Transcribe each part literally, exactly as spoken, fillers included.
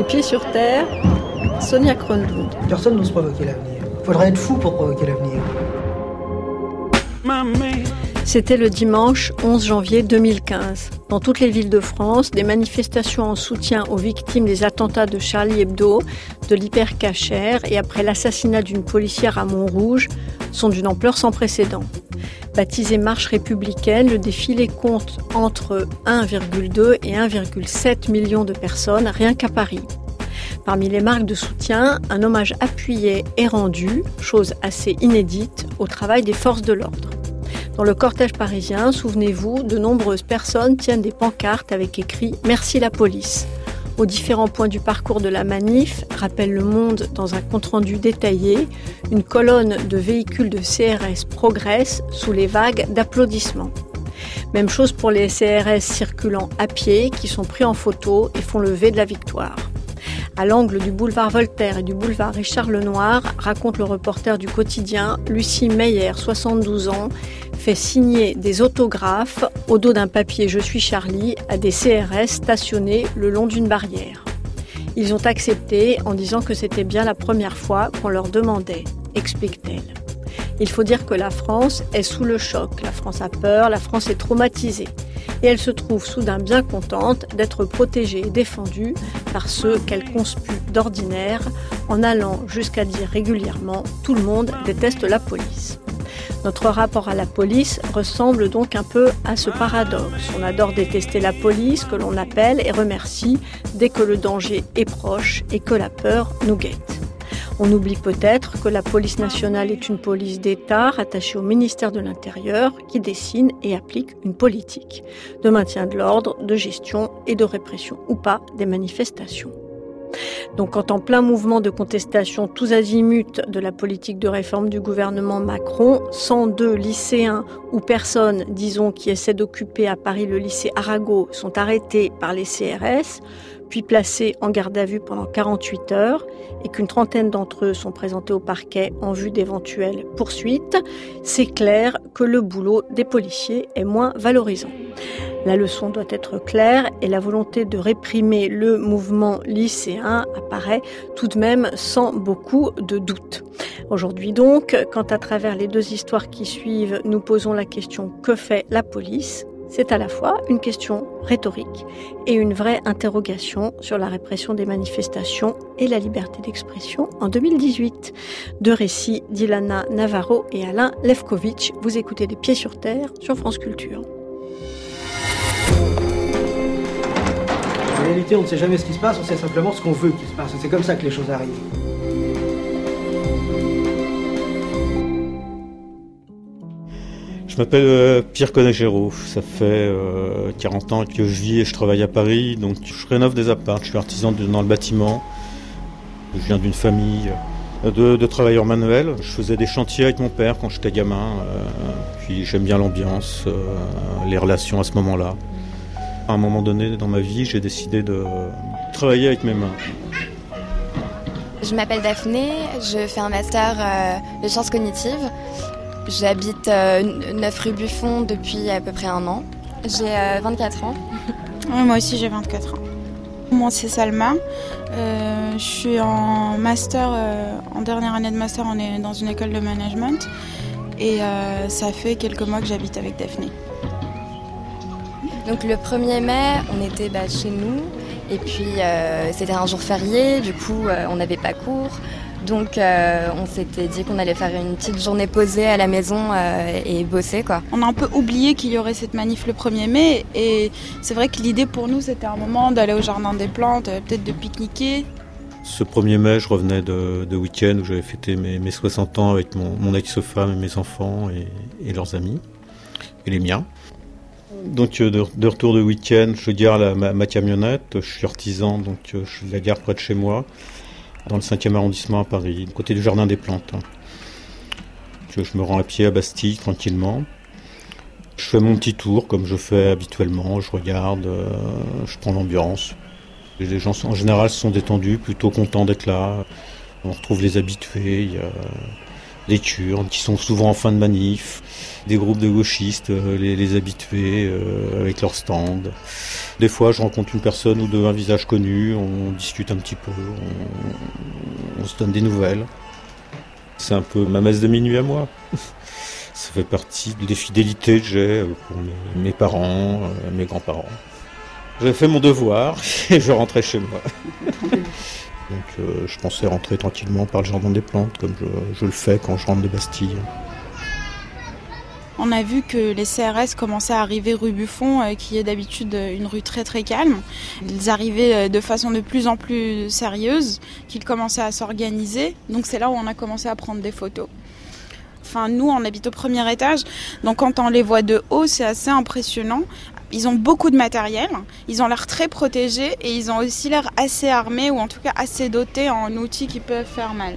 Pieds sur terre, Sonia Kronlund. Personne n'ose provoquer l'avenir. Il faudrait être fou pour provoquer l'avenir. C'était le dimanche onze janvier deux mille quinze. Dans toutes les villes de France, des manifestations en soutien aux victimes des attentats de Charlie Hebdo, de l'hypercacher et après l'assassinat d'une policière à Montrouge sont d'une ampleur sans précédent. Baptisé Marche républicaine, le défilé compte entre un virgule deux et un virgule sept million de personnes rien qu'à Paris. Parmi les marques de soutien, un hommage appuyé est rendu, chose assez inédite, au travail des forces de l'ordre. Dans le cortège parisien, souvenez-vous, de nombreuses personnes tiennent des pancartes avec écrit « Merci la police ». Aux différents points du parcours de la manif, rappelle Le Monde dans un compte-rendu détaillé, une colonne de véhicules de C R S progresse sous les vagues d'applaudissements. Même chose pour les C R S circulant à pied qui sont pris en photo et font le V de la victoire. À l'angle du boulevard Voltaire et du boulevard Richard Lenoir, raconte le reporter du quotidien, Lucie Meyer, soixante-douze ans, fait signer des autographes au dos d'un papier « Je suis Charlie » à des C R S stationnés le long d'une barrière. Ils ont accepté en disant que c'était bien la première fois qu'on leur demandait, explique-t-elle. Il faut dire que la France est sous le choc, la France a peur, la France est traumatisée. Et elle se trouve soudain bien contente d'être protégée et défendue par ceux qu'elle conspue d'ordinaire, en allant jusqu'à dire régulièrement « tout le monde déteste la police ». Notre rapport à la police ressemble donc un peu à ce paradoxe. On adore détester la police que l'on appelle et remercie dès que le danger est proche et que la peur nous guette. On oublie peut-être que la police nationale est une police d'État rattachée au ministère de l'Intérieur qui dessine et applique une politique de maintien de l'ordre, de gestion et de répression ou pas des manifestations. Donc quand en plein mouvement de contestation tous azimuts de la politique de réforme du gouvernement Macron, cent deux lycéens ou personnes, disons, qui essaient d'occuper à Paris le lycée Arago sont arrêtés par les C R S, puis placés en garde à vue pendant quarante-huit heures et qu'une trentaine d'entre eux sont présentés au parquet en vue d'éventuelles poursuites, c'est clair que le boulot des policiers est moins valorisant. La leçon doit être claire et la volonté de réprimer le mouvement lycéen apparaît tout de même sans beaucoup de doute. Aujourd'hui donc, quand à travers les deux histoires qui suivent, nous posons la question « Que fait la police ?», c'est à la fois une question rhétorique et une vraie interrogation sur la répression des manifestations et la liberté d'expression en deux mille dix-huit. Deux récits d'Ilana Navarro et Alain Lefkovitch. Vous écoutez des Pieds sur terre sur France Culture. En réalité, on ne sait jamais ce qui se passe, on sait simplement ce qu'on veut qu'il se passe. C'est comme ça que les choses arrivent. Je m'appelle euh, Pierre Conagero, ça fait euh, quarante ans que je vis et je travaille à Paris, donc je rénove des apparts, je suis artisan de, dans le bâtiment. Je viens d'une famille de, de travailleurs manuels, je faisais des chantiers avec mon père quand j'étais gamin, euh, puis j'aime bien l'ambiance, euh, les relations à ce moment-là. À un moment donné dans ma vie, j'ai décidé de travailler avec mes mains. Je m'appelle Daphné, je fais un master euh, de sciences cognitives. J'habite euh, neuf rue Buffon depuis à peu près un an. J'ai euh, vingt-quatre ans. Oui, moi aussi j'ai vingt-quatre ans. Moi c'est Salma. Euh, je suis en master, euh, en dernière année de master, on est dans une école de management. Et euh, ça fait quelques mois que j'habite avec Daphné. Donc le premier mai, on était bah, chez nous. Et puis euh, c'était un jour férié, du coup euh, on n'avait pas cours. Donc euh, on s'était dit qu'on allait faire une petite journée posée à la maison euh, et bosser quoi. On a un peu oublié qu'il y aurait cette manif le premier mai et c'est vrai que l'idée pour nous c'était un moment d'aller au jardin des plantes, peut-être de pique-niquer. Ce premier mai, je revenais de, de week-end où j'avais fêté mes, mes soixante ans avec mon, mon ex-femme et mes enfants et, et leurs amis et les miens. Donc de, de retour de week-end, je gare la, ma, ma camionnette, je suis artisan donc je la gare près de chez moi. Dans le cinquième arrondissement à Paris, du côté du Jardin des Plantes. Je me rends à pied à Bastille, tranquillement. Je fais mon petit tour, comme je fais habituellement. Je regarde, euh, je prends l'ambiance. Les gens, en général, sont détendus, plutôt contents d'être là. On retrouve les habitués. Il y a des Kurdes qui sont souvent en fin de manif, des groupes de gauchistes, euh, les, les habitués euh, avec leurs stands. Des fois, je rencontre une personne ou deux, un visage connu, on discute un petit peu, on, on se donne des nouvelles. C'est un peu ma messe de minuit à moi. Ça fait partie des fidélités que j'ai pour mes, mes parents, euh, mes grands-parents. J'ai fait mon devoir et je rentrais chez moi. Donc euh, je pensais rentrer tranquillement par le jardin des plantes, comme je, je le fais quand je rentre de Bastille. On a vu que les C R S commençaient à arriver rue Buffon, euh, qui est d'habitude une rue très très calme. Ils arrivaient de façon de plus en plus sérieuse, qu'ils commençaient à s'organiser. Donc c'est là où on a commencé à prendre des photos. Enfin, nous, on habite au premier étage, donc quand on les voit de haut, c'est assez impressionnant. Ils ont beaucoup de matériel, ils ont l'air très protégés et ils ont aussi l'air assez armés, ou en tout cas assez dotés en outils qui peuvent faire mal.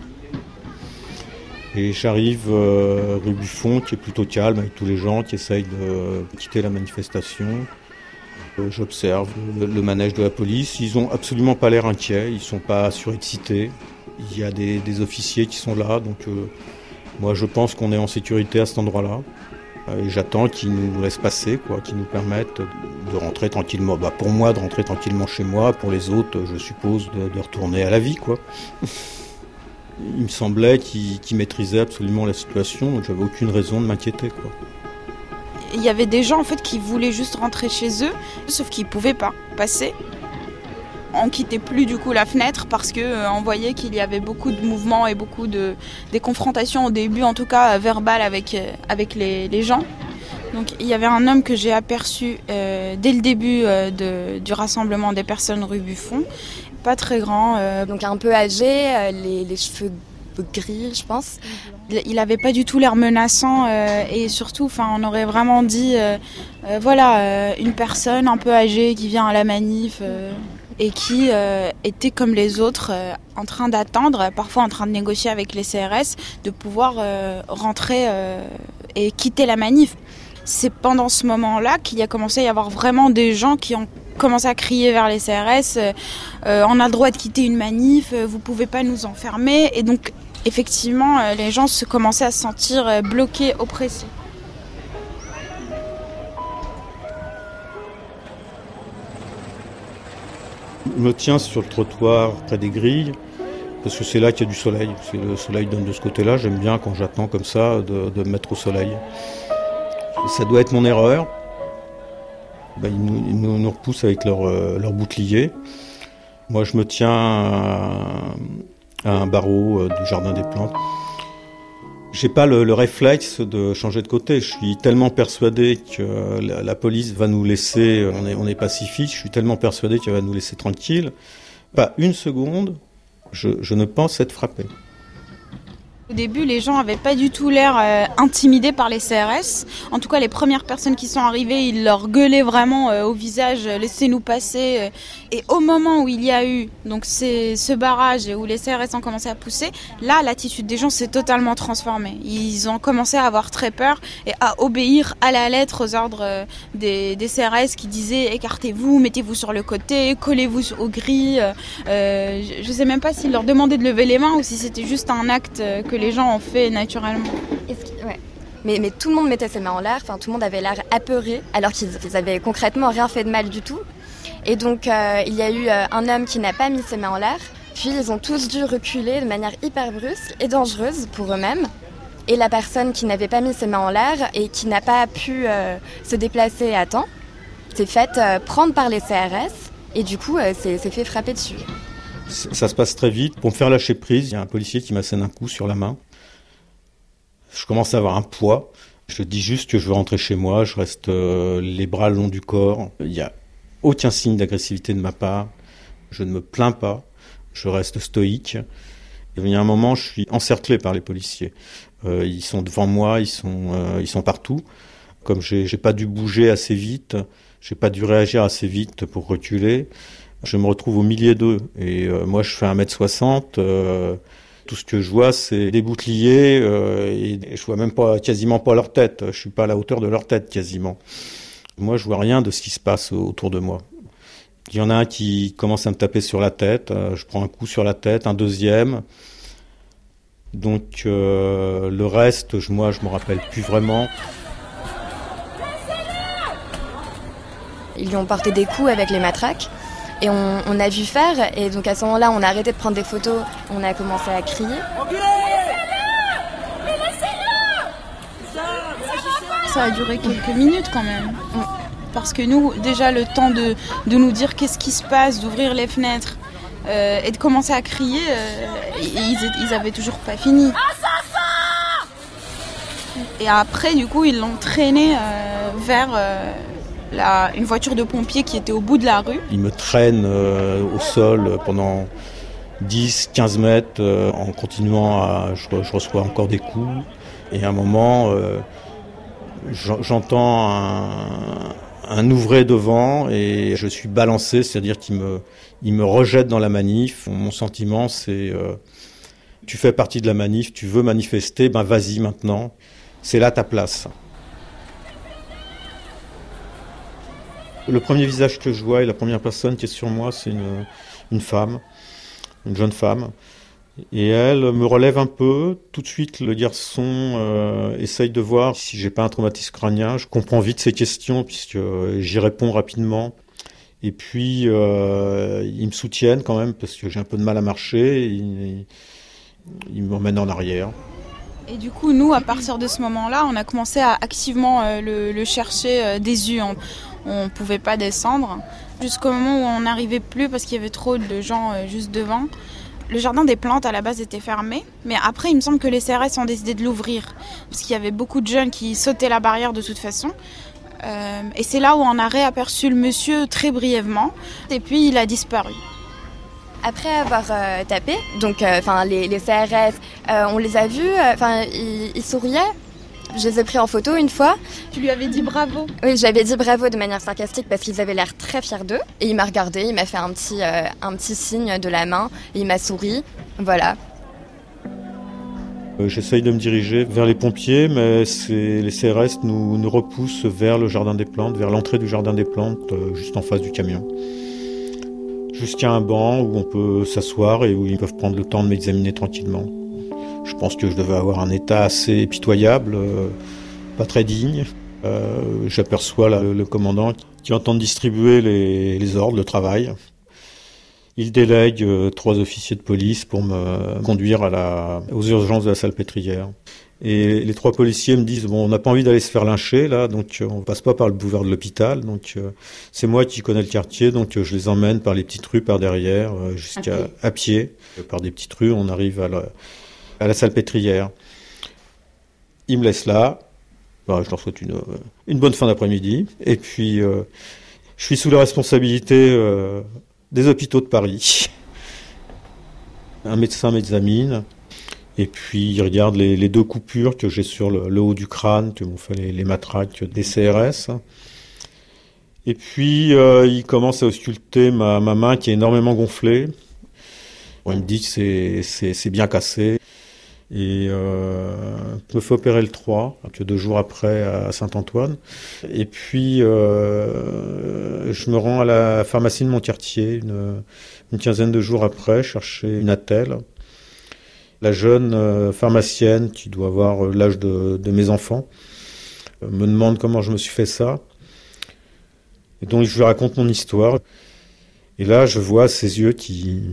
Et j'arrive euh, rue Buffon, qui est plutôt calme, avec tous les gens qui essayent de quitter la manifestation. Euh, j'observe le, le manège de la police, ils n'ont absolument pas l'air inquiets, ils ne sont pas surexcités. Il y a des, des officiers qui sont là, donc... Euh, Moi, je pense qu'on est en sécurité à cet endroit-là. Et j'attends qu'ils nous laissent passer, quoi, qu'ils nous permettent de rentrer tranquillement. Bah, pour moi, de rentrer tranquillement chez moi. Pour les autres, je suppose, de, de retourner à la vie, quoi. Il me semblait qu'ils, qu'ils maîtrisaient absolument la situation, donc j'avais aucune raison de m'inquiéter, quoi. Il y avait des gens, en fait, qui voulaient juste rentrer chez eux, sauf qu'ils ne pouvaient pas passer. On quittait plus du coup la fenêtre parce que euh, on voyait qu'il y avait beaucoup de mouvements et beaucoup de des confrontations au début, en tout cas verbales avec euh, avec les, les gens. Donc il y avait un homme que j'ai aperçu euh, dès le début euh, de, du rassemblement des personnes rue Buffon, pas très grand, euh, donc un peu âgé, euh, les, les cheveux gris, je pense. Il avait pas du tout l'air menaçant euh, et surtout, enfin, on aurait vraiment dit, euh, euh, voilà, euh, une personne un peu âgée qui vient à la manif. Euh, et qui euh, était comme les autres euh, en train d'attendre, parfois en train de négocier avec les C R S, de pouvoir euh, rentrer euh, et quitter la manif. C'est pendant ce moment-là qu'il y a commencé à y avoir vraiment des gens qui ont commencé à crier vers les C R S euh, euh, on a le droit de quitter une manif, euh, vous pouvez pas nous enfermer. Et donc effectivement euh, les gens se commençaient à se sentir euh, bloqués, oppressés. Je me tiens sur le trottoir près des grilles parce que c'est là qu'il y a du soleil. C'est le soleil donne de ce côté-là. J'aime bien quand j'attends comme ça de, de me mettre au soleil. Et ça doit être mon erreur. Ben, ils, nous, ils nous, nous repoussent avec leur, euh, leur bouclier. Moi, je me tiens à, à un barreau euh, du jardin des plantes. J'ai pas le, le réflexe de changer de côté. Je suis tellement persuadé que la, la police va nous laisser, on est, on est pacifiste, je suis tellement persuadé qu'elle va nous laisser tranquille. Pas une seconde, je, je ne pense être frappé. Au début, les gens n'avaient pas du tout l'air euh, intimidés par les C R S. En tout cas, les premières personnes qui sont arrivées, ils leur gueulaient vraiment euh, au visage euh, « laissez-nous passer euh. ». Et au moment où il y a eu donc, ces, ce barrage et où les C R S ont commencé à pousser, là, l'attitude des gens s'est totalement transformée. Ils ont commencé à avoir très peur et à obéir à la lettre aux ordres euh, des, des C R S qui disaient « écartez-vous, mettez-vous sur le côté, collez-vous aux grilles euh, ». Je ne sais même pas s'ils leur demandaient de lever les mains ou si c'était juste un acte euh, que les gens ont fait naturellement. Que, ouais. mais, mais tout le monde mettait ses mains en l'air, enfin, tout le monde avait l'air apeuré, alors qu'ils ils avaient concrètement rien fait de mal du tout. Et donc euh, il y a eu euh, un homme qui n'a pas mis ses mains en l'air, puis ils ont tous dû reculer de manière hyper brusque et dangereuse pour eux-mêmes. Et la personne qui n'avait pas mis ses mains en l'air et qui n'a pas pu euh, se déplacer à temps s'est faite euh, prendre par les C R S et du coup euh, s'est, s'est fait frapper dessus. Ça se passe très vite. Pour me faire lâcher prise, il y a un policier qui m'assène un coup sur la main. Je commence à avoir un poids. Je dis juste que je veux rentrer chez moi. Je reste euh, les bras le long du corps. Il n'y a aucun signe d'agressivité de ma part. Je ne me plains pas. Je reste stoïque. Et il y a un moment, je suis encerclé par les policiers. Euh, ils sont devant moi, ils sont, euh, ils sont partout. Comme j'ai, j'ai pas dû bouger assez vite, j'ai pas dû réagir assez vite pour reculer. Je me retrouve au milieu d'eux et euh, moi je fais un mètre soixante, euh, tout ce que je vois c'est des boucliers euh, et, et je vois même pas, quasiment pas leur tête, je suis pas à la hauteur de leur tête quasiment. Moi je vois rien de ce qui se passe autour de moi. Il y en a un qui commence à me taper sur la tête, euh, je prends un coup sur la tête, un deuxième. Donc euh, le reste, je, moi, je me rappelle plus vraiment. Ils lui ont porté des coups avec les matraques et on, on a vu faire. Et donc à ce moment-là, on a arrêté de prendre des photos, on a commencé à crier. Ça a duré quelques minutes quand même. Parce que nous, déjà le temps de, de nous dire qu'est-ce qui se passe, d'ouvrir les fenêtres euh, et de commencer à crier, euh, ils, ils avaient toujours pas fini. Et après, du coup, ils l'ont traîné euh, vers euh, la, une voiture de pompiers qui était au bout de la rue. Ils me traînent euh, au sol pendant dix à quinze mètres euh, en continuant à... Je, je reçois encore des coups. Et à un moment, euh, j'entends un... un ouvret devant et je suis balancé, c'est-à-dire qu'il me, il me rejette dans la manif. Mon sentiment, c'est euh, tu fais partie de la manif, tu veux manifester, ben vas-y maintenant, c'est là ta place. Le premier visage que je vois et la première personne qui est sur moi, c'est une, une femme, une jeune femme. Et elle me relève un peu. Tout de suite, le garçon euh, essaye de voir si j'ai pas un traumatisme crânien. Je comprends vite ses questions puisque euh, j'y réponds rapidement. Et puis, euh, ils me soutiennent quand même parce que j'ai un peu de mal à marcher. Ils, ils m'emmènent en arrière. Et du coup, nous, à partir de ce moment-là, on a commencé à activement euh, le, le chercher euh, des yeux. On ne pouvait pas descendre. Jusqu'au moment où on n'arrivait plus parce qu'il y avait trop de gens euh, juste devant. Le jardin des plantes, à la base, était fermé. Mais après, il me semble que les C R S ont décidé de l'ouvrir. Parce qu'il y avait beaucoup de jeunes qui sautaient la barrière de toute façon. Euh, et c'est là où on a réaperçu le monsieur très brièvement. Et puis, il a disparu. Après avoir euh, tapé, donc enfin euh, les, les C R S, euh, on les a vus, enfin euh, ils, ils souriaient. Je les ai pris en photo une fois. Tu lui avais dit bravo? Oui, j'avais dit bravo de manière sarcastique parce qu'ils avaient l'air très fiers d'eux. Et il m'a regardé, il m'a fait un petit, euh, un petit signe de la main, et il m'a souri. Voilà. Euh, j'essaye de me diriger vers les pompiers, mais c'est, les C R S nous, nous repoussent vers le jardin des plantes, vers l'entrée du jardin des plantes, euh, juste en face du camion. Jusqu'à un banc où on peut s'asseoir et où ils peuvent prendre le temps de m'examiner tranquillement. Je pense que je devais avoir un état assez pitoyable, euh, pas très digne. Euh, j'aperçois là, le, le commandant qui entend distribuer les, les ordres, le travail. Il délègue euh, trois officiers de police pour me conduire à la, aux urgences de la Salpêtrière. Et les trois policiers me disent, bon, on n'a pas envie d'aller se faire lyncher, là, donc euh, on passe pas par le boulevard de l'hôpital. Donc euh, c'est moi qui connais le quartier, donc euh, je les emmène par les petites rues par derrière, euh, jusqu'à okay. à pied. Par des petites rues, on arrive à la, à la Salpêtrière. Ils me laissent là. Bah, je leur souhaite une, une bonne fin d'après-midi. Et puis, euh, je suis sous la responsabilité euh, des hôpitaux de Paris. Un médecin m'examine. Et puis, il regarde les, les deux coupures que j'ai sur le, le haut du crâne, que m'ont fait les, les matraques des C R S. Et puis, euh, il commence à ausculter ma, ma main qui est énormément gonflée. Bon, il me dit que c'est, c'est, c'est bien cassé. Et euh, me fait opérer le trois, que deux jours après à Saint-Antoine. Et puis, euh, je me rends à la pharmacie de mon quartier, une, une quinzaine de jours après, chercher une attelle. La jeune euh, pharmacienne, qui doit avoir l'âge de, de mes enfants, euh, me demande comment je me suis fait ça. Et donc je lui raconte mon histoire. Et là, je vois ses yeux qui...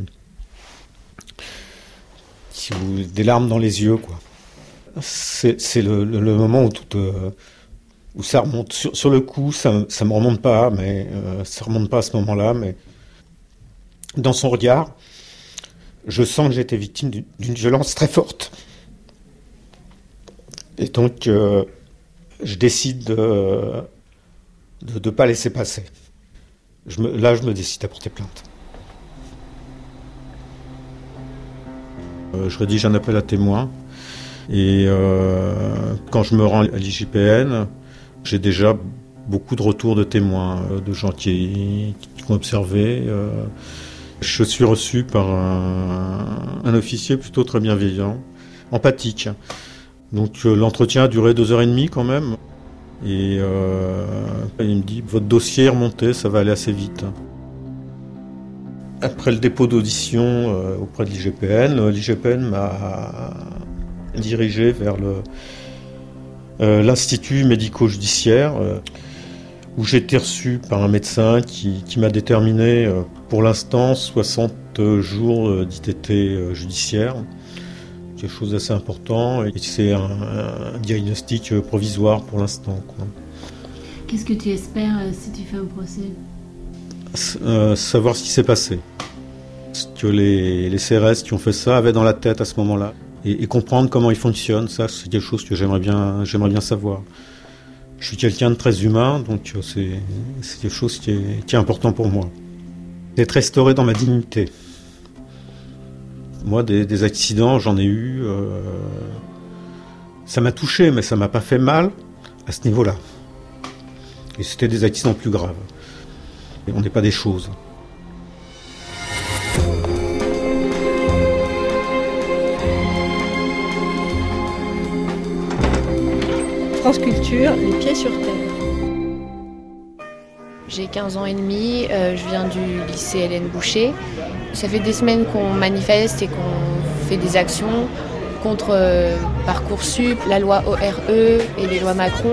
qui ont des larmes dans les yeux, quoi. C'est, c'est le, le, le moment où, tout, euh, où ça remonte. Sur, sur le coup, ça ne me remonte pas, mais euh, ça ne remonte pas à ce moment-là. Mais dans son regard, je sens que j'ai été victime d'une, d'une violence très forte. Et donc, euh, je décide de ne de, de pas laisser passer. Je me, là, je me décide à porter plainte. Euh, je rédige un appel à témoins. Et euh, quand je me rends à l'I G P N, j'ai déjà beaucoup de retours de témoins, euh, de gens qui, qui ont observé. Euh, Je suis reçu par un, un officier plutôt très bienveillant, empathique. Donc euh, l'entretien a duré deux heures et demie quand même. Et euh, il me dit, votre dossier est remonté, ça va aller assez vite. Après le dépôt d'audition euh, auprès de l'I G P N, l'I G P N m'a, dirigé vers le, euh, l'Institut médico-judiciaire, euh, où j'ai été reçu par un médecin qui, qui m'a déterminé, euh, pour l'instant, soixante jours d'I T T judiciaire. Quelque chose d'assez important, et c'est un, un diagnostic provisoire pour l'instant, quoi. Qu'est-ce que tu espères euh, si tu fais un procès ? S- euh, savoir ce qui s'est passé. Ce que les, les C R S qui ont fait ça avaient dans la tête à ce moment-là. Et, et comprendre comment ils fonctionnent, ça c'est quelque chose que j'aimerais bien, j'aimerais bien savoir. Je suis quelqu'un de très humain, donc c'est, c'est quelque chose qui est, qui est important pour moi. D'être restauré dans ma dignité. Moi, des, des accidents, j'en ai eu. Euh, ça m'a touché, mais ça m'a pas fait mal à ce niveau-là. Et c'était des accidents plus graves. Et on n'est pas des choses. France Culture, les pieds sur terre. J'ai quinze ans et demi, euh, je viens du lycée Hélène Boucher. Ça fait des semaines qu'on manifeste et qu'on fait des actions contre euh, Parcoursup, la loi O R E et les lois Macron.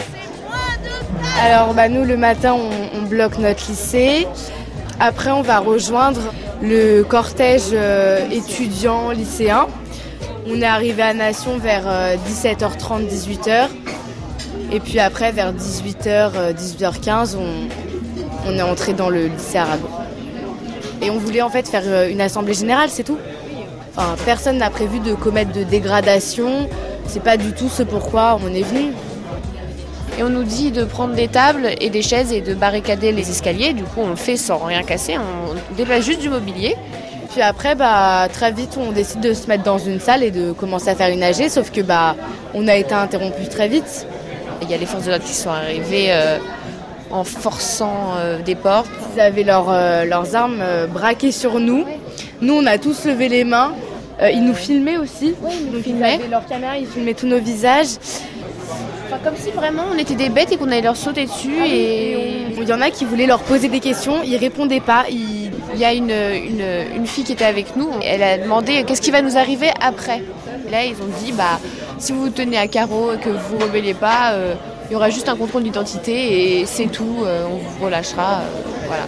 Alors bah, nous le matin on, on bloque notre lycée. Après on va rejoindre le cortège euh, étudiant lycéen. On est arrivé à Nation vers euh, dix-sept heures trente, dix-huit heures. Et puis après vers dix-huit heures, dix-huit heures quinze, on, on est entré dans le lycée Aragon. Et on voulait en fait faire une assemblée générale, c'est tout. Enfin, personne n'a prévu de commettre de dégradation. C'est pas du tout ce pourquoi on est venu. Et on nous dit de prendre des tables et des chaises et de barricader les escaliers. Du coup, on le fait sans rien casser. On déplace juste du mobilier. Puis après, bah, très vite, on décide de se mettre dans une salle et de commencer à faire une A G. Sauf que bah, on a été interrompu très vite. Il y a les forces de l'ordre qui sont arrivées euh, en forçant euh, des portes. Ils avaient leur, euh, leurs armes euh, braquées sur nous. Nous, on a tous levé les mains. Euh, ils nous filmaient aussi. Oui, ils nous Donc, filmaient. Ils avaient leur caméra, ils filmaient tous nos visages. Enfin, comme si vraiment on était des bêtes et qu'on allait leur sauter dessus. Ah oui, et et on... Il y en a qui voulaient leur poser des questions, ils répondaient pas. Ils... Il y a une, une, une fille qui était avec nous. Elle a demandé qu'est-ce qui va nous arriver après. Et là, ils ont dit bah, si vous vous tenez à carreau et que vous ne rebellez pas, euh, il y aura juste un contrôle d'identité et c'est tout. Euh, on vous relâchera. Euh, voilà.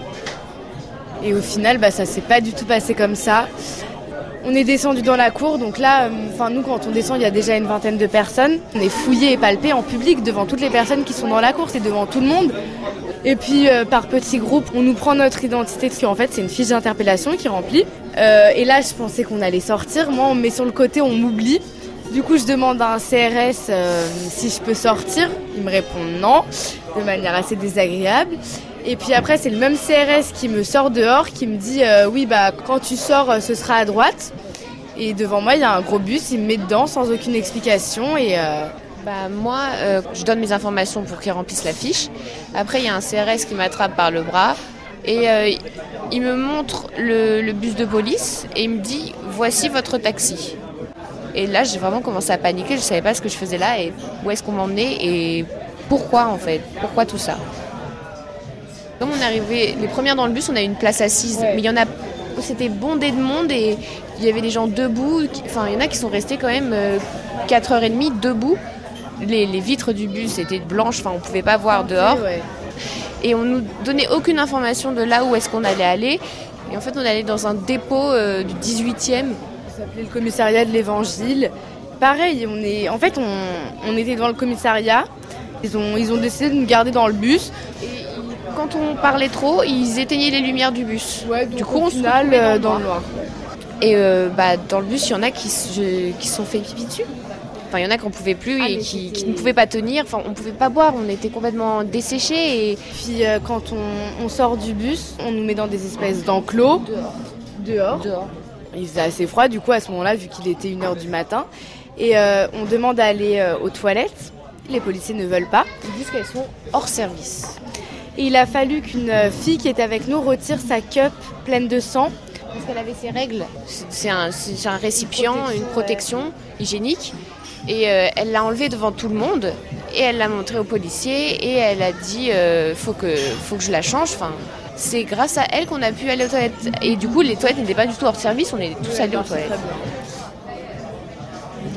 Et au final, bah, ça s'est pas du tout passé comme ça. On est descendu dans la cour, donc là, enfin euh, nous quand on descend, il y a déjà une vingtaine de personnes. On est fouillé et palpé en public devant toutes les personnes qui sont dans la cour, c'est devant tout le monde. Et puis euh, par petits groupes, on nous prend notre identité, parce qu'en fait c'est une fiche d'interpellation qui remplit. Euh, et là, je pensais qu'on allait sortir. Moi, on me met sur le côté, on m'oublie. Du coup, je demande à un C R S euh, si je peux sortir. Il me répond non, de manière assez désagréable. Et puis après, c'est le même C R S qui me sort dehors, qui me dit euh, oui, bah quand tu sors, ce sera à droite. Et devant moi, il y a un gros bus, il me met dedans sans aucune explication. Et euh... bah, moi, euh, je donne mes informations pour qu'ils remplissent la fiche. Après, il y a un C R S qui m'attrape par le bras et euh, il me montre le, le bus de police et il me dit voici votre taxi. Et là, j'ai vraiment commencé à paniquer. Je ne savais pas ce que je faisais là et où est-ce qu'on m'emmenait et pourquoi en fait, pourquoi tout ça. Comme on est arrivé les premières dans le bus, on a eu une place assise, ouais. Mais il y en a, c'était bondé de monde et il y avait des gens debout. Qui, enfin, il y en a qui sont restés quand même euh, quatre heures trente debout. Les, les vitres du bus étaient blanches, enfin on pouvait pas voir dehors. Ouais. Et on nous donnait aucune information de là où est-ce qu'on allait aller. Et en fait, on allait dans un dépôt euh, du dix-huitième. Ça s'appelait le commissariat de l'Évangile. Pareil, on est, en fait, on, on était devant le commissariat. Ils ont, ils ont décidé de nous garder dans le bus. Et quand on parlait trop, ils éteignaient les lumières du bus. Ouais, donc du coup, au on final, se retrouvait dans le noir. Et euh, bah, dans le bus, il y en a qui se qui sont fait pipi dessus. Enfin, il y en a qu'on pouvait plus ah, et qui, qui ne pouvaient pas tenir. Enfin, on pouvait pas boire, on était complètement desséchés. Et puis euh, quand on, on sort du bus, on nous met dans des espèces d'enclos. Dehors. Dehors. Dehors. Il faisait assez froid du coup à ce moment-là, vu qu'il était une heure du matin. Et euh, on demande d'aller euh, aux toilettes. Les policiers ne veulent pas. Ils disent qu'elles sont hors service. Et il a fallu qu'une fille qui était avec nous retire sa cup pleine de sang. Parce qu'elle avait ses règles. C'est un, c'est un récipient, une protection, une protection ouais. hygiénique. Et euh, elle l'a enlevé devant tout le monde. Et elle l'a montré aux policiers. Et elle a dit euh, faut que, faut que je la change. Enfin, c'est grâce à elle qu'on a pu aller aux toilettes. Et du coup, les toilettes n'étaient pas du tout hors service. On est tous allés aux toilettes.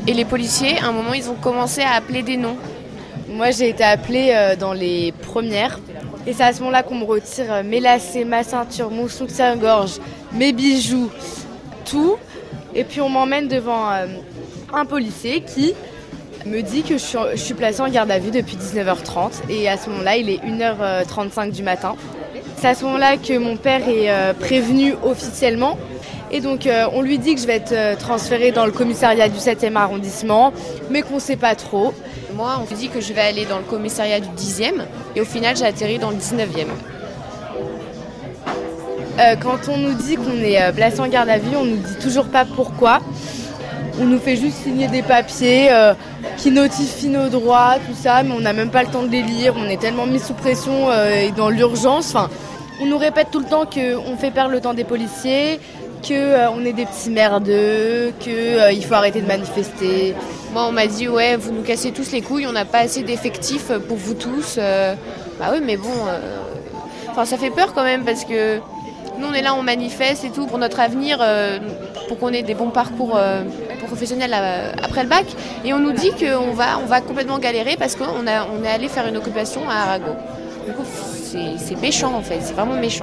Et les policiers, à un moment, ils ont commencé à appeler des noms. Moi, j'ai été appelée euh, dans les premières. Et c'est à ce moment-là qu'on me retire euh, mes lacets, ma ceinture, mon soutien-gorge, mes bijoux, tout. Et puis on m'emmène devant euh, un policier qui me dit que je suis, je suis placée en garde à vue depuis dix-neuf heures trente. Et à ce moment-là, il est une heure trente-cinq du matin. C'est à ce moment-là que mon père est euh, prévenu officiellement. Et donc euh, on lui dit que je vais être euh, transférée dans le commissariat du septième arrondissement, mais qu'on ne sait pas trop. Moi, on me dit que je vais aller dans le commissariat du dixième et au final, j'ai atterri dans le dix-neuvième. Euh, quand on nous dit qu'on est euh, placé en garde à vue, on nous dit toujours pas pourquoi. On nous fait juste signer des papiers euh, qui notifient nos droits, tout ça, mais on n'a même pas le temps de les lire. On est tellement mis sous pression euh, et dans l'urgence. Enfin, on nous répète tout le temps qu'on fait perdre le temps des policiers, qu'on euh, est des petits merdeux, qu'il euh, faut arrêter de manifester. Moi, on m'a dit, ouais, vous nous cassez tous les couilles, on n'a pas assez d'effectifs pour vous tous. Euh, bah oui, mais bon, euh... enfin, ça fait peur quand même parce que nous, on est là, on manifeste et tout pour notre avenir, euh, pour qu'on ait des bons parcours euh, professionnels euh, après le bac. Et on nous dit qu'on va, on va complètement galérer parce qu'on a, on est allé faire une occupation à Arago. Du coup, c'est, c'est méchant en fait, c'est vraiment méchant.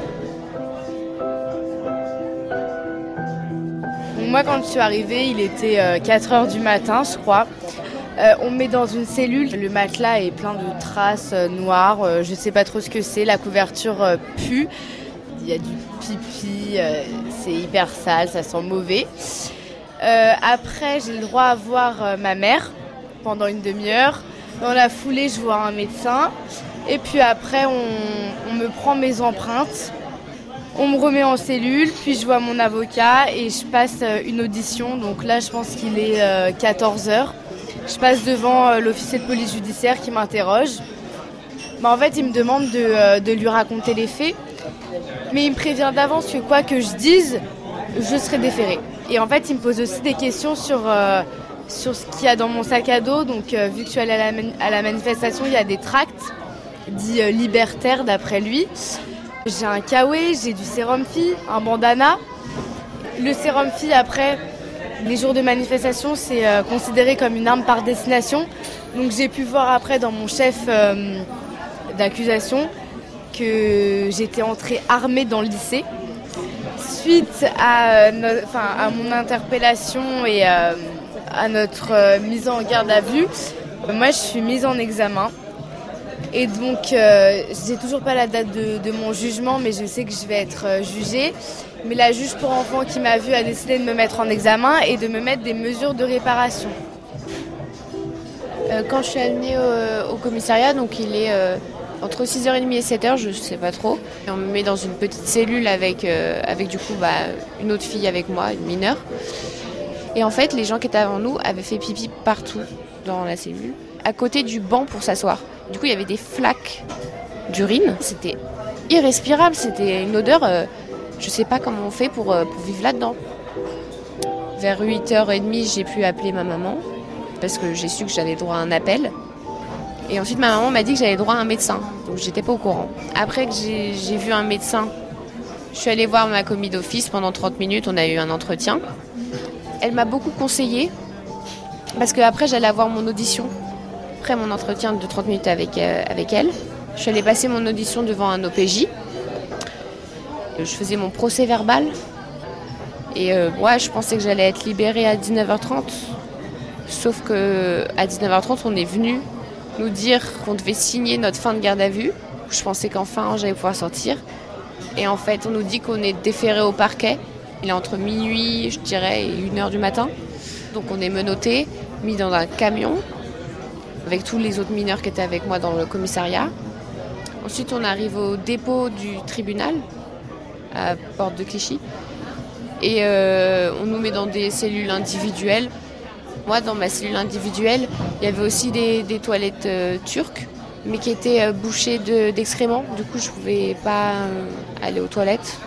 Moi, quand je suis arrivée, il était euh, quatre heures du matin, je crois. Euh, on me met dans une cellule, le matelas est plein de traces euh, noires, euh, je ne sais pas trop ce que c'est, la couverture euh, pue. Il y a du pipi, euh, c'est hyper sale, ça sent mauvais. Euh, après, j'ai le droit à voir euh, ma mère pendant une demi-heure. Dans la foulée, je vois un médecin. Et puis après, on, on me prend mes empreintes. On me remet en cellule, puis je vois mon avocat et je passe une audition. Donc là, je pense qu'il est euh, quatorze heures. Je passe devant euh, l'officier de police judiciaire qui m'interroge. Bah, en fait, il me demande de, euh, de lui raconter les faits. Mais il me prévient d'avance que quoi que je dise, je serai déférée. Et en fait, il me pose aussi des questions sur, euh, sur ce qu'il y a dans mon sac à dos. Donc, euh, vu que je suis allée à la, mani- à la manifestation, il y a des tracts dits euh, libertaires d'après lui. J'ai un kawaii, j'ai du sérum fille, un bandana. Le sérum fille, après, les jours de manifestation, c'est euh, considéré comme une arme par destination. Donc j'ai pu voir après dans mon chef euh, d'accusation que j'étais entrée armée dans le lycée. Suite à, euh, no, à mon interpellation et euh, à notre euh, mise en garde à vue, moi je suis mise en examen. Et donc, euh, j'ai toujours pas la date de, de mon jugement, mais je sais que je vais être euh, jugée. Mais la juge pour enfants qui m'a vue a décidé de me mettre en examen et de me mettre des mesures de réparation. Euh, quand je suis amenée au, au commissariat, donc il est euh, entre six heures trente et sept heures, je sais pas trop. Et on me met dans une petite cellule avec, euh, avec du coup bah, une autre fille avec moi, une mineure. Et en fait, les gens qui étaient avant nous avaient fait pipi partout dans la cellule, à côté du banc pour s'asseoir. Du coup, il y avait des flaques d'urine. C'était irrespirable. C'était une odeur. Euh, je sais pas comment on fait pour, euh, pour vivre là-dedans. Vers huit heures trente, j'ai pu appeler ma maman parce que j'ai su que j'avais droit à un appel. Et ensuite, ma maman m'a dit que j'avais droit à un médecin. Donc, j'étais pas au courant. Après que j'ai, j'ai vu un médecin, je suis allée voir ma commis d'office pendant trente minutes. On a eu un entretien. Elle m'a beaucoup conseillé parce qu'après, j'allais avoir mon audition. Après mon entretien de trente minutes avec, euh, avec elle, je suis allée passer mon audition devant un O P J. Je faisais mon procès verbal. Et euh, ouais, je pensais que j'allais être libérée à dix-neuf heures trente. Sauf qu'à dix-neuf heures trente, on est venu nous dire qu'on devait signer notre fin de garde à vue. Je pensais qu'enfin, j'allais pouvoir sortir. Et en fait, on nous dit qu'on est déféré au parquet. Il est entre minuit, je dirais, et une heure du matin. Donc on est menotté, mis dans un camion, avec tous les autres mineurs qui étaient avec moi dans le commissariat. Ensuite, on arrive au dépôt du tribunal, à Porte de Clichy. Et euh, on nous met dans des cellules individuelles. Moi, dans ma cellule individuelle, il y avait aussi des, des toilettes euh, turques, mais qui étaient euh, bouchées de, d'excréments. Du coup, je ne pouvais pas euh, aller aux toilettes.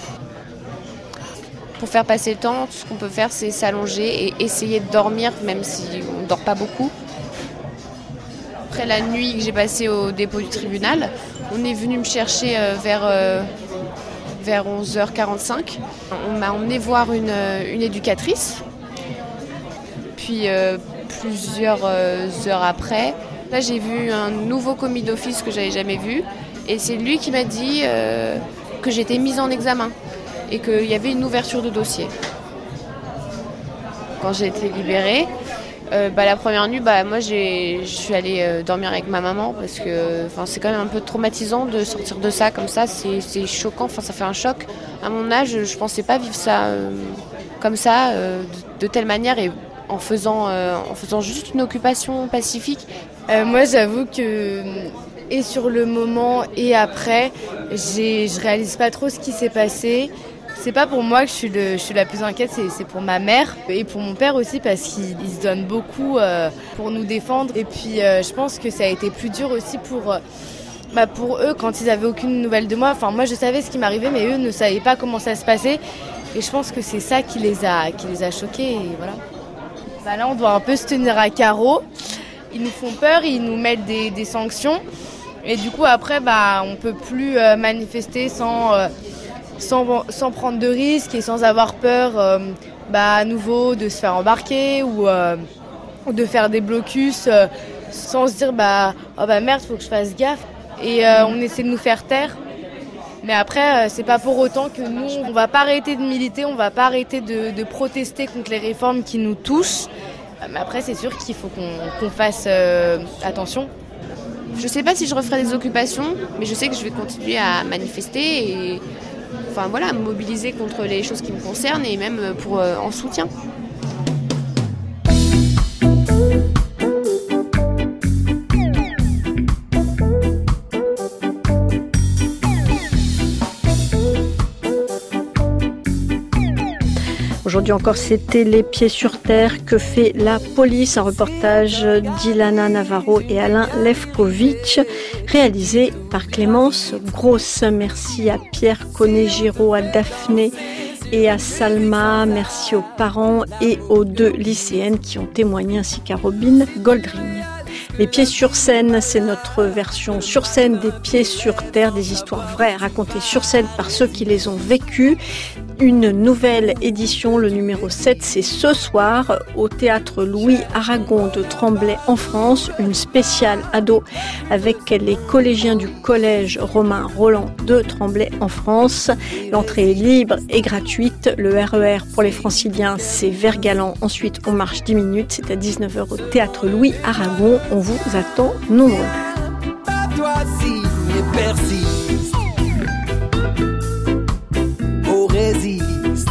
Pour faire passer le temps, tout ce qu'on peut faire, c'est s'allonger et essayer de dormir, même si on ne dort pas beaucoup. Après la nuit que j'ai passée au dépôt du tribunal, on est venu me chercher euh, vers, euh, vers onze heures quarante-cinq. On m'a emmené voir une, une éducatrice. puis euh, plusieurs euh, heures après, là j'ai vu un nouveau commis d'office que j'avais jamais vu. Et c'est lui qui m'a dit euh, que j'étais mise en examen et qu'il y avait une ouverture de dossier. Quand j'ai été libérée, euh, bah, la première nuit, bah, moi je suis allée euh, dormir avec ma maman parce que c'est quand même un peu traumatisant de sortir de ça comme ça, c'est, c'est choquant, ça fait un choc. À mon âge, je ne pensais pas vivre ça euh, comme ça, euh, de, de telle manière et en faisant, euh, en faisant juste une occupation pacifique. Euh, moi j'avoue que... Et sur le moment et après, j'ai, je réalise pas trop ce qui s'est passé. C'est pas pour moi que je suis, le, je suis la plus inquiète, c'est, c'est pour ma mère et pour mon père aussi parce qu'il il se donne beaucoup euh, pour nous défendre. Et puis euh, je pense que ça a été plus dur aussi pour, euh, bah, pour eux quand ils avaient aucune nouvelle de moi. Enfin moi je savais ce qui m'arrivait mais eux ne savaient pas comment ça se passait. Et je pense que c'est ça qui les a, qui les a choqués. Et voilà. Bah, là on doit un peu se tenir à carreau. Ils nous font peur, ils nous mettent des, des sanctions. Et du coup, après, bah, on ne peut plus euh, manifester sans, euh, sans, sans prendre de risques et sans avoir peur euh, bah, à nouveau de se faire embarquer ou euh, de faire des blocus euh, sans se dire bah, oh, bah merde, il faut que je fasse gaffe. Et euh, on essaie de nous faire taire. Mais après, euh, c'est pas pour autant que nous, on ne va pas arrêter de militer, on ne va pas arrêter de, de protester contre les réformes qui nous touchent. Mais après, c'est sûr qu'il faut qu'on, qu'on fasse euh, attention. Je ne sais pas si je referai des occupations, mais je sais que je vais continuer à manifester et enfin, voilà, me mobiliser contre les choses qui me concernent et même pour, euh, en soutien. Aujourd'hui encore, c'était Les Pieds sur Terre. Que fait la police? Un reportage d'Ilana Navarro et Alain Lefkovitch, réalisé par Clémence Grosse. Merci à Pierre Connet-Giraud, à Daphné et à Salma. Merci aux parents et aux deux lycéennes qui ont témoigné, ainsi qu'à Robin Goldring. Les Pieds sur scène, c'est notre version sur scène des Pieds sur Terre, des histoires vraies racontées sur scène par ceux qui les ont vécues. Une nouvelle édition, le numéro sept, c'est ce soir au théâtre Louis Aragon de Tremblay en France, une spéciale ado avec les collégiens du collège Romain Roland de Tremblay en France. L'entrée est libre et gratuite. Le R E R pour les franciliens, c'est Vergalan. Ensuite, on marche dix minutes. C'est à dix-neuf heures au théâtre Louis Aragon. On vous attend nombreux. Pas toi si et persiste. Oh, résiste.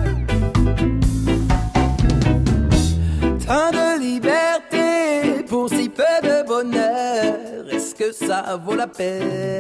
Tant de liberté pour si peu de bonheur. Est-ce que ça vaut la peine?